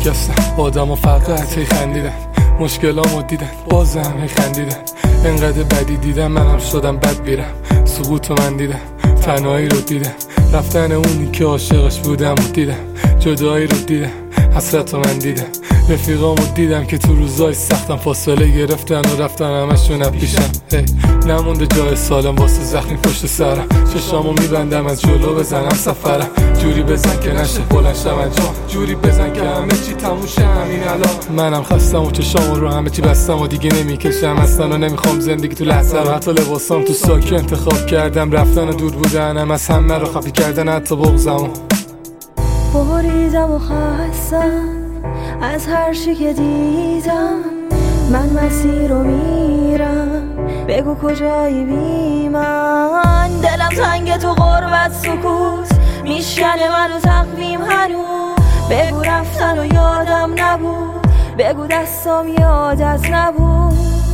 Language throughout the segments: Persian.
شکستم، آدم و فقط هی خندیدن، مشکلامو دیدن بازم هی خندیدن. انقدر بدی دیدم منم شدم بد بیرم، سقوطو من دیدم، تنهایی رو دیدم، رفتن اونی که عاشقش بودم و دیدم، جدایی رو دیدم، حسرت رو من دیدم، رفیقامو دیدم که تو روزای سختم فاصله گرفتن و رفتن همشون از پیشم. نمونده جای سالم واسه زخمی پشت سرم، چشامو میبندم از جلو بزنم سفرم، جوری بزن که نشه بلند شم انجام، جوری بزن که همه چی تموم شه همین الان. منم خستم و چشامو رو همه چی بستم و دیگه نمیکشم اصلا و نمیخوام زندگی تو لحظه رو. حتی لباسام تو ساکی انتخاب کردم، رفتن و دور بودنم از همه رو خفی کردن، حتی بغضمو بریزم و خستم از هر چی که دیدم. من مسیر رو میرم، بگو کجایی بی من. دلم تنگ تو غربت سکوت میشکنه منو تقویم هنوز. بگو رفتن و یادم نبود، بگو دستام یادت نبود.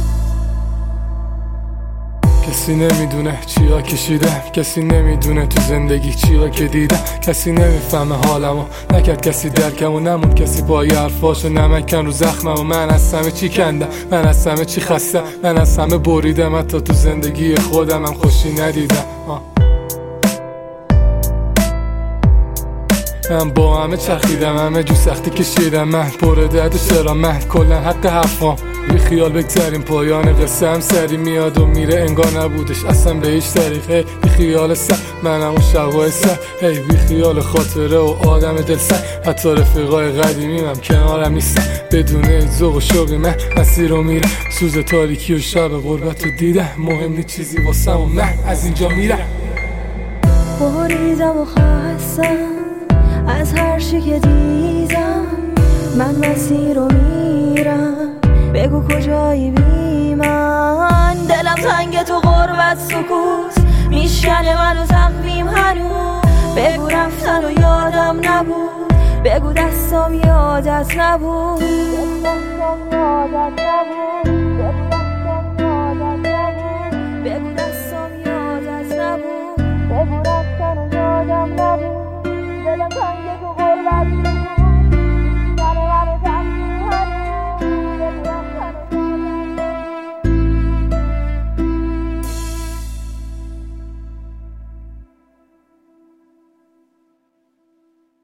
کسی نمیدونه چیا کشیدم، کسی نمیدونه تو زندگی چیا که دیدم، کسی نمیفهمه حالمو، نکرد کسی درکمو، نموند کسی پای حرفاشو، نمکن رو زخمم. و من از همه چی کندم، من از همه چی خستم، من از همه بریدم، حتی تو زندگی خودم هم خوشی ندیدم. من با همه چرخیدم، همه جو سختی کشیدم، من پر درد چرا من کلن حق حرفام. بی خیال بگذاریم پایان قصه هم سری میاد و میره انگار نبودش اصلا به هیچ طریقه. بی خیال سر منم و شبای سر، هی بی خیال خاطره و آدم دل سر. حتی رفیقای قدیمیم هم کنارم نیستن، بدون ذوق و شوق من مسیر رو میرم. سوز تاریکی و شب غربت رو دیدم، مهم نیست چیزی واسم و من از اینجا میرم. بریزم و خستم از هر چی که دیدم. من مسیر رو میرم، بگو کجایی بی من. دلم تنگ تو غربت سکوت میشکنه منو تقویم هنوز. بگو رفتن و یادم نبود، بگو دستام یادت نبود.